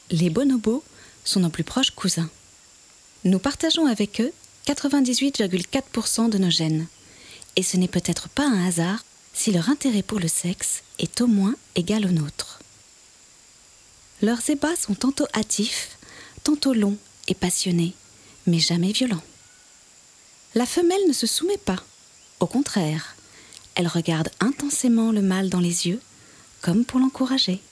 Les bonobos sont nos plus proches cousins. Nous partageons avec eux 98,4% de nos gènes. Et ce n'est peut-être pas un hasard si leur intérêt pour le sexe est au moins égal au nôtre. Leurs ébats sont tantôt hâtifs, tantôt longs et passionnés, mais jamais violents. La femelle ne se soumet pas. Au contraire, elle regarde intensément le mâle dans les yeux, comme pour l'encourager.